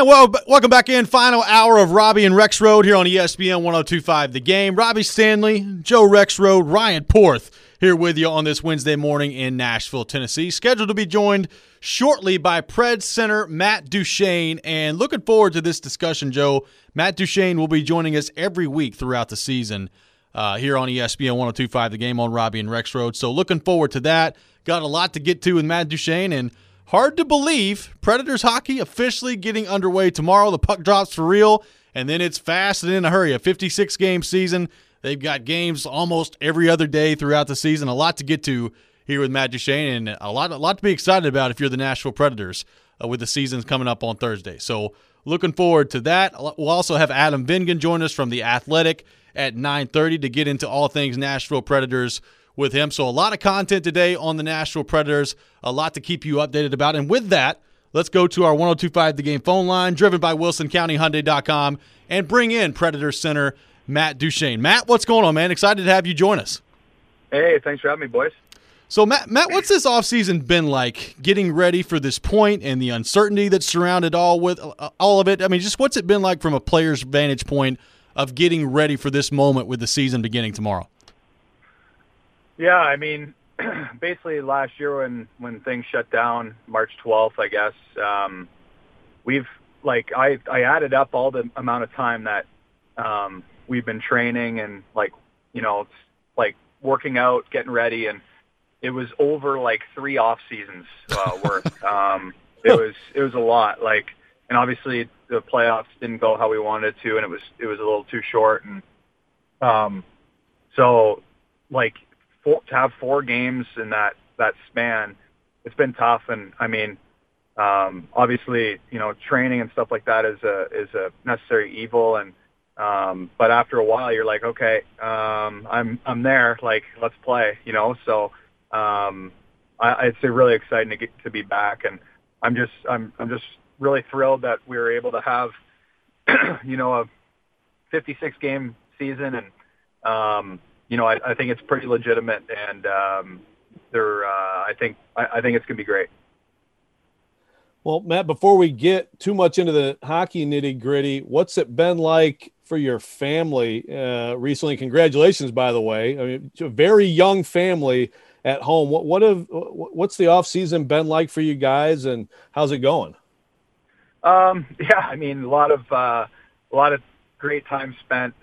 And welcome back in. Final hour of Robbie and Rex Road here on ESPN 102.5 The Game. Robbie Stanley, Joe Rexrode, Ryan Porth here with you on this Wednesday morning in Nashville, Tennessee. Scheduled to be joined shortly by Preds center Matt Duchene. And looking forward to this discussion, Joe. Matt Duchene will be joining us every week throughout the season here on ESPN 102.5 The Game on Robbie and Rex Road. So looking forward to that. Got a lot to get to with Matt Duchene, and hard to believe, Predators hockey officially getting underway tomorrow. The puck drops for real, and then it's fast and in a hurry. A 56-game season. They've got games almost every other day throughout the season. A lot to get to here with Matt Duchene, and a lot to be excited about if you're the Nashville Predators with the seasons coming up on Thursday. So looking forward to that. We'll also have Adam Vingan join us from The Athletic at 9:30 to get into all things Nashville Predators with him. So a lot of content today on the Nashville Predators, a lot to keep you updated about. And with that, let's go to our 102.5 The Game phone line, driven by WilsonCountyHyundai.com, and bring in Predators center Matt Duchene. Matt, what's going on, man? Excited to have you join us. Hey, thanks for having me, boys. So, Matt, what's this offseason been like, getting ready for this point and the uncertainty that's surrounded all of it? I mean, just what's it been like from a player's vantage point of getting ready for this moment with the season beginning tomorrow? Yeah, I mean, basically last year when things shut down, March 12th, I guess, I added up all the amount of time that we've been training and working out, getting ready, and it was over 3 off seasons worth. It was a lot. And obviously the playoffs didn't go how we wanted it to, and it was a little too short. And to have 4 games in that span, it's been tough. And I mean, obviously, training and stuff like that is a necessary evil. And but after a while, you're like, okay, I'm there. Let's play. So it's really exciting to be back, and I'm just really thrilled that we were able to have a 56-game season, and I think it's pretty legitimate, and I think it's gonna be great. Well, Matt, before we get too much into the hockey nitty-gritty, what's it been like for your family recently? Congratulations, by the way. I mean, a very young family at home. What's the off season been like for you guys, and how's it going? Yeah, I mean, a lot of great time spent.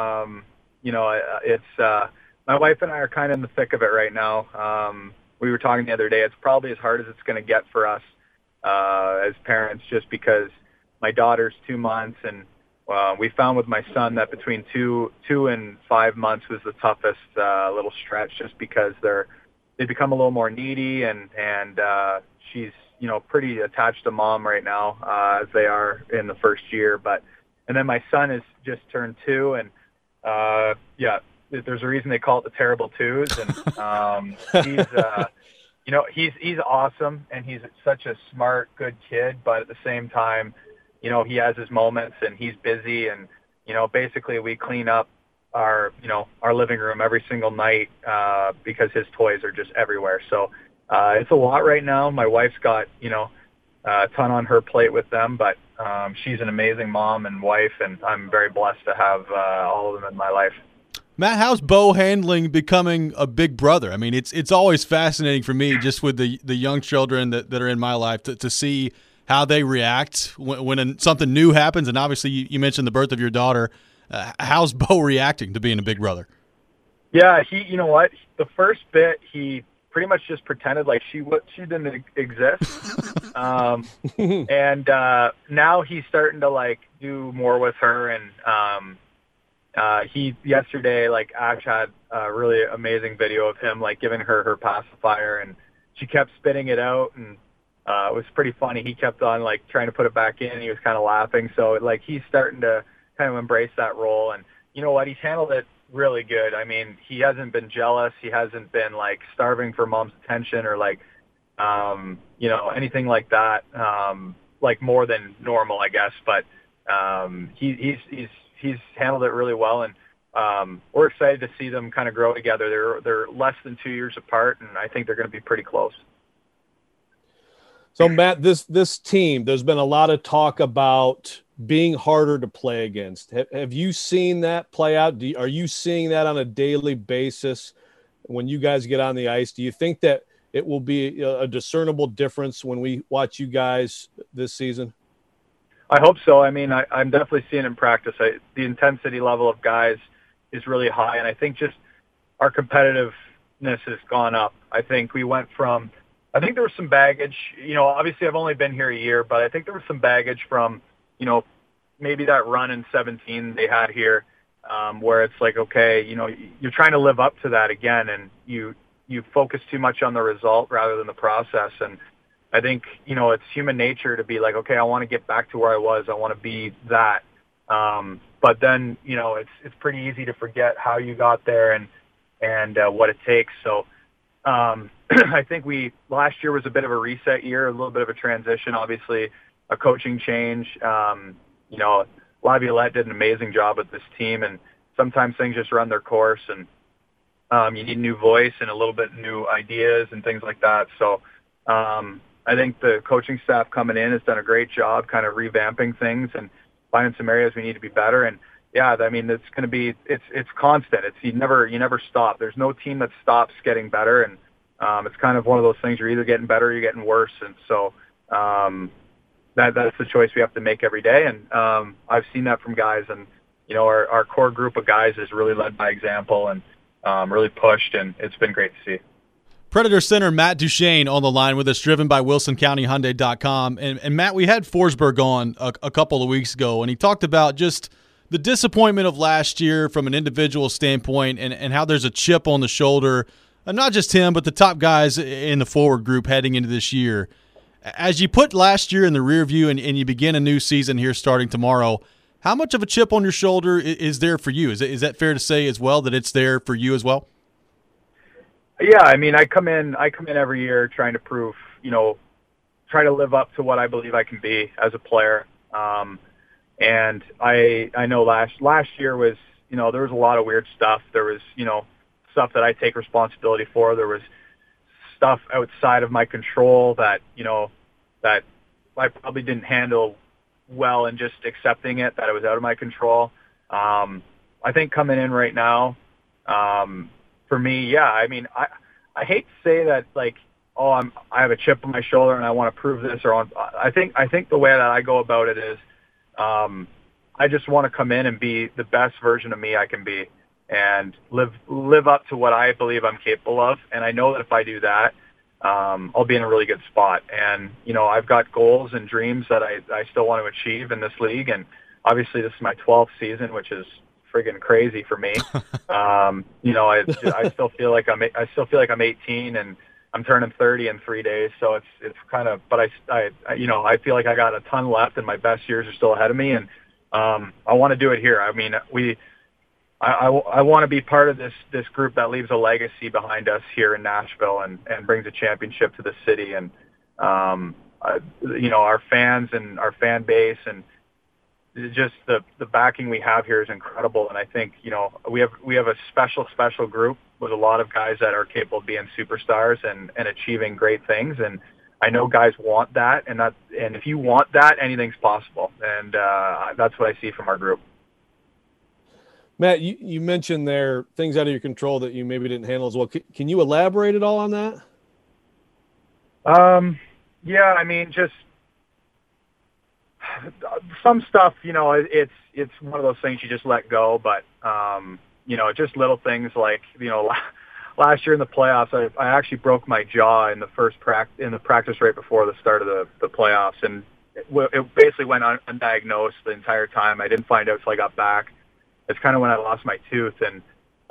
It's my wife and I are kind of in the thick of it right now. We were talking the other day. It's probably as hard as it's going to get for us as parents, just because my daughter's 2 months, and we found with my son that between 2 and 5 months was the toughest little stretch, just because they become a little more needy, and she's pretty attached to mom right now, as they are in the first year. And then my son has just turned 2, and there's a reason they call it the terrible twos. And he's awesome, and he's such a smart, good kid. But at the same time, he has his moments, and he's busy. And basically we clean up our living room every single night because his toys are just everywhere. So it's a lot right now. My wife's got a ton on her plate with them, but she's an amazing mom and wife, and I'm very blessed to have all of them in my life. Matt, how's Bo handling becoming a big brother? I mean, it's always fascinating for me, just with the young children that are in my life, to see how they react when something new happens. And obviously you mentioned the birth of your daughter. How's Bo reacting to being a big brother? Yeah, you know what? The first bit, he pretty much just pretended like she didn't exist. And now he's starting to do more with her. And he yesterday, Ash had a really amazing video of him giving her pacifier, and she kept spitting it out, and it was pretty funny. He kept on trying to put it back in. He was kind of laughing. So he's starting to kind of embrace that role. And you know what? He's handled it really good. I mean, he hasn't been jealous. He hasn't been starving for mom's attention or anything like that. More than normal, I guess. But he's handled it really well, and we're excited to see them kind of grow together. They're less than 2 years apart, and I think they're going to be pretty close. So Matt, this team, there's been a lot of talk about being harder to play against. Have you seen that play out? Are you seeing that on a daily basis when you guys get on the ice? Do you think that it will be a discernible difference when we watch you guys this season? I hope so. I mean, I'm definitely seeing in practice. The intensity level of guys is really high, and I think just our competitiveness has gone up. I think we went from – I think there was some baggage. Obviously I've only been here a year, but I think there was some baggage from, maybe that run in 17 they had here where it's like, okay, you're trying to live up to that again, and you focus too much on the result rather than the process. And I think, it's human nature to be like, okay, I want to get back to where I was. I want to be that. But then, it's pretty easy to forget how you got there and what it takes. So I think last year was a bit of a reset year, a little bit of a transition, obviously a coaching change. Laviolette did an amazing job with this team, and sometimes things just run their course, and you need a new voice and a little bit new ideas and things like that. So I think the coaching staff coming in has done a great job kind of revamping things and finding some areas we need to be better. And yeah, I mean, it's going to be, it's constant. You never stop. There's no team that stops getting better. And it's kind of one of those things, you're either getting better or you're getting worse. And so that's the choice we have to make every day. And I've seen that from guys, and, our core group of guys has really led by example and really pushed, and it's been great to see. Predator center Matt Duchene on the line with us, driven by WilsonCountyHyundai.com. And Matt, we had Forsberg on a couple of weeks ago, and he talked about just the disappointment of last year from an individual standpoint, and how there's a chip on the shoulder, and not just him, but the top guys in the forward group heading into this year. As you put last year in the rear view and you begin a new season here starting tomorrow, how much of a chip on your shoulder is there for you? Is that fair to say as well, that it's there for you as well? Yeah, I mean, I come in every year trying to prove, try to live up to what I believe I can be as a player. And I know last year was, there was a lot of weird stuff. There was, stuff that I take responsibility for. There was stuff outside of my control that, that I probably didn't handle well, and just accepting it, that it was out of my control. I think coming in right now, for me, yeah, I mean, I hate to say that, like, I have a chip on my shoulder and I want to prove this, I think the way that I go about it is, I just want to come in and be the best version of me I can be, and live up to what I believe I'm capable of. And I know that if I do that, I'll be in a really good spot. And, I've got goals and dreams that I still want to achieve in this league. And obviously this is my 12th season, which is friggin' crazy for me. I still feel like I'm 18, and I'm turning 30 in 3 days. So it's kind of, but I feel like I got a ton left, and my best years are still ahead of me. And I want to do it here. I mean, I want to be part of this group that leaves a legacy behind us here in Nashville, and brings a championship to the city. And our fans and our fan base, and just the backing we have here is incredible. And I think, we have a special group with a lot of guys that are capable of being superstars and achieving great things. And I know guys want that, and if you want that, anything's possible. And that's what I see from our group. Matt, you mentioned there things out of your control that you maybe didn't handle as well. Can you elaborate at all on that? Yeah, I mean, just some stuff, it's one of those things you just let go. But, just little things like, last year in the playoffs, I actually broke my jaw in the practice right before the start of the playoffs. And it basically went undiagnosed the entire time. I didn't find out until I got back. It's kind of when I lost my tooth. And,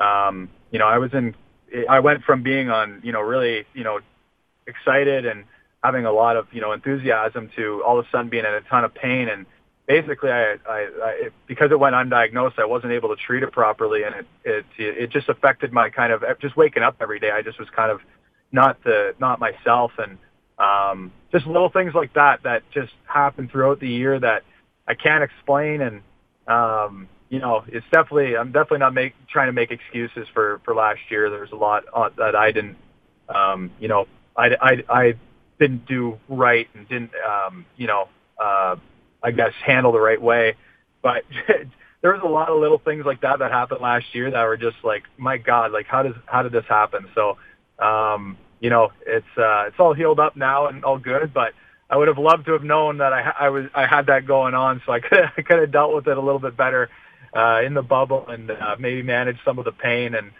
I went from being on, really, excited and having a lot of, enthusiasm to all of a sudden being in a ton of pain. And basically because it went undiagnosed, I wasn't able to treat it properly. And it just affected my kind of just waking up every day. I just was kind of not myself. And, just little things like that just happened throughout the year that I can't explain. And, I'm definitely not trying to make excuses for last year. There's a lot that I didn't, didn't do right and didn't, I guess, handle the right way. But there was a lot of little things like that happened last year that were just like, my God, like how did this happen? So, it's all healed up now and all good, but I would have loved to have known that I had that going on, so I could have dealt with it a little bit better in the bubble and maybe manage some of the pain. And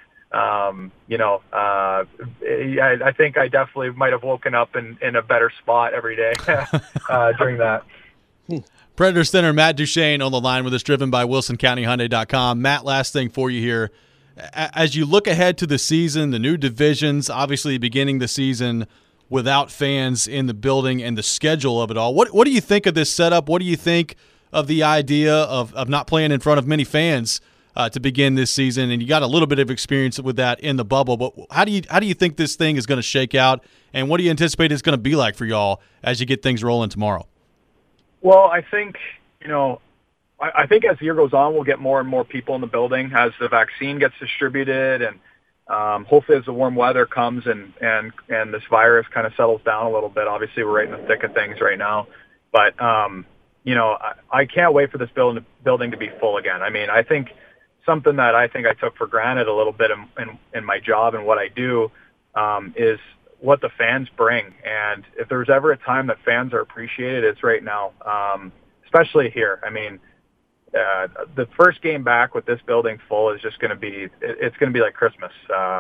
I think I definitely might have woken up in a better spot every day during that. Predator center Matt Duchene on the line with us, driven by WilsonCountyHyundai.com. Matt, last thing for you here. As you look ahead to the season, the new divisions, obviously beginning the season without fans in the building and the schedule of it all, what do you think of this setup? What do you think of the idea of not playing in front of many fans to begin this season? And you got a little bit of experience with that in the bubble, but how do you think this thing is going to shake out, and what do you anticipate it's going to be like for y'all as you get things rolling tomorrow? Well, I think, I think as the year goes on, we'll get more and more people in the building as the vaccine gets distributed, and hopefully as the warm weather comes and this virus kind of settles down a little bit. Obviously, we're right in the thick of things right now, but I can't wait for this building to be full again. I mean, I think something that I took for granted a little bit in my job and what I do is what the fans bring. And if there's ever a time that fans are appreciated, it's right now, especially here. I mean, the first game back with this building full is just going to be, it's going to be like Christmas.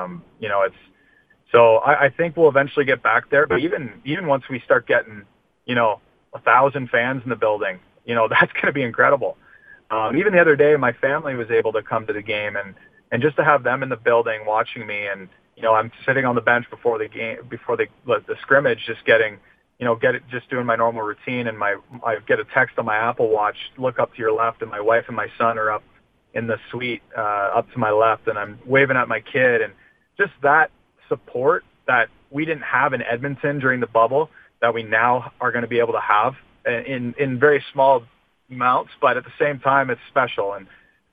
So I think we'll eventually get back there. But even once we start getting, 1,000 fans in the building, that's going to be incredible. Even the other day, my family was able to come to the game, and just to have them in the building watching me, and I'm sitting on the bench before the game, before the scrimmage, just just doing my normal routine, and I get a text on my Apple Watch, look up to your left, and my wife and my son are up in the suite up to my left, and I'm waving at my kid, and just that support that we didn't have in Edmonton during the bubble that we now are going to be able to have in very small amounts, but at the same time, it's special. And,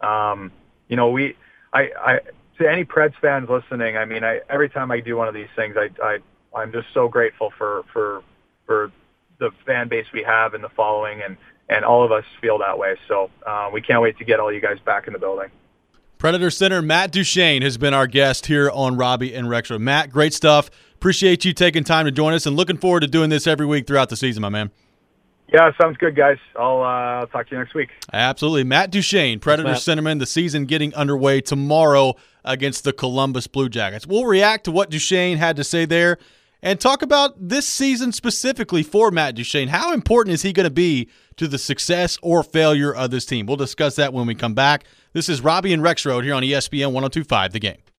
to any Preds fans listening, I mean, every time I do one of these things, I'm just so grateful for the fan base we have and the following, and all of us feel that way. So we can't wait to get all you guys back in the building. Predator center Matt Duchene has been our guest here on Robbie and Rexroad. Matt, great stuff. Appreciate you taking time to join us, and looking forward to doing this every week throughout the season, my man. Yeah, sounds good, guys. I'll talk to you next week. Absolutely. Matt Duchene, Predator centerman, the season getting underway tomorrow against the Columbus Blue Jackets. We'll react to what Duchene had to say there and talk about this season specifically for Matt Duchene. How important is he going to be to the success or failure of this team? We'll discuss that when we come back. This is Robbie and Rexroad here on ESPN 102.5 The Game.